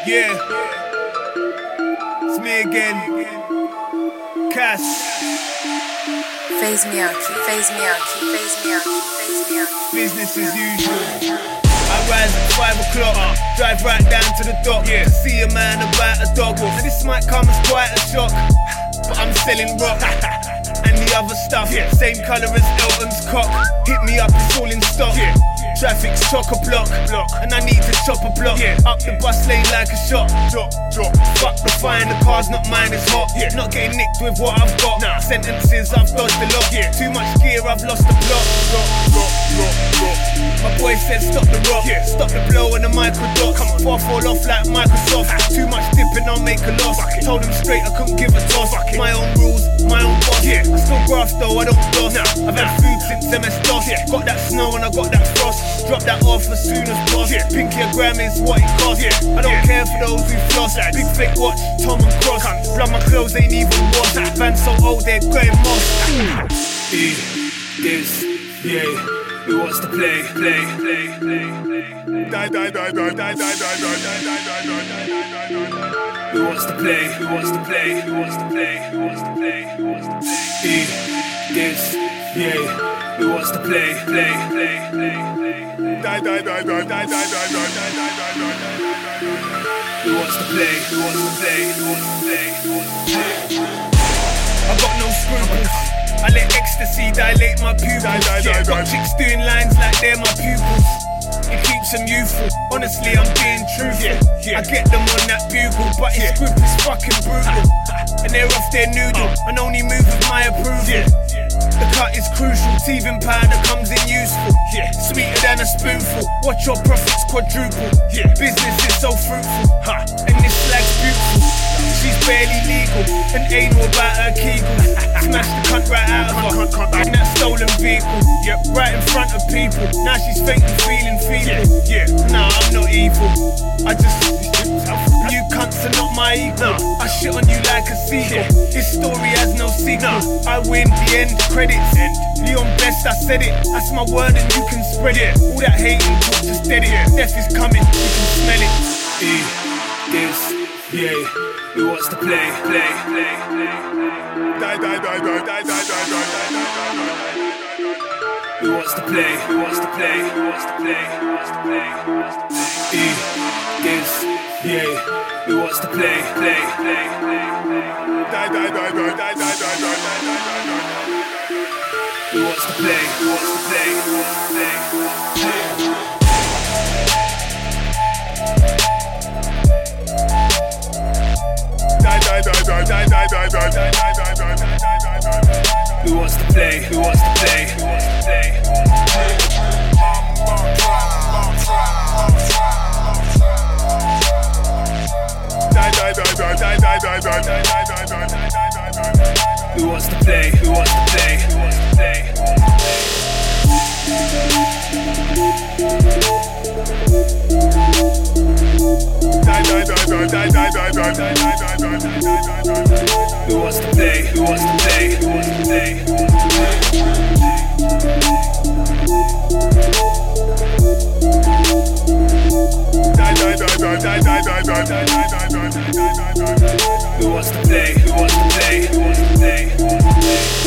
Yeah, it's me again. Cass. Phase me out, phase me out, phase me out, phase me out. Business as usual. I rise at 5 o'clock, drive right down to the dock to see a man about a dog. Now this might come as quite a shock, but I'm selling rock and the other stuff. Same colour as Elton's cock. Hit me up, it's all in stock. Traffic's chock-a-block, and I need to chop a block. Up the bus lane like a shot. Fuck the fine, the car's not mine, it's hot. Not getting nicked with what I've got. Sentences, I've dodged a lot. Too much gear, I've lost the plot. My boy said stop the rock, stop the blow and the micro dots. Fall off like Microsoft. Too much dipping, I'll make a loss. Told him straight I couldn't give a toss. My own rules, my own boss. I still graft though, I don't floss. I've had food since MS-DOS. Got that snow and I got that frost. Drop that off as soon as possible. Pinky a gram is what it costs. I don't care for those who floss. Big fake watch, Tom and Cross. Blood my clothes ain't even washed. Fans so old they're grey moss. This, who wants to play? Who wants to play? This, who wants to play? Who wants to play? I got no scruples. I let ecstasy dilate my pupils. Got chicks doing lines like they're my pupils. It keeps them youthful. Honestly, I'm being truthful. I get them on that bugle, but his script is fucking brutal. And they're off their noodle and only move with my approval. The cut is crucial, teething powder comes in useful. Sweeter than a spoonful, watch your profits quadruple. Business is so fruitful, and this slag's beautiful. She's barely legal, and ain't all about her kegel. Smash the cunt right out of her, in that stolen vehicle. Right in front of people, now she's faking feeling feeble. Nah, I'm not evil, I just... You cunts are not my equal. I shit on you like a seagull. This story has no sequel. I win, the end, credits. Leon Best, I said it. That's my word and you can spread it. All that hating, talk just dead it. Death is coming, you can smell it. Who wants to play? Who wants to play? Who wants to play? Who wants to play? Who wants to play? Who wants to play? Who wants to play? Who wants to play? Who wants to play? Who wants to play? Who wants to play? Who wants to play? Who wants to play? Who wants to play? Who wants to play? Who wants to play? Who wants to play?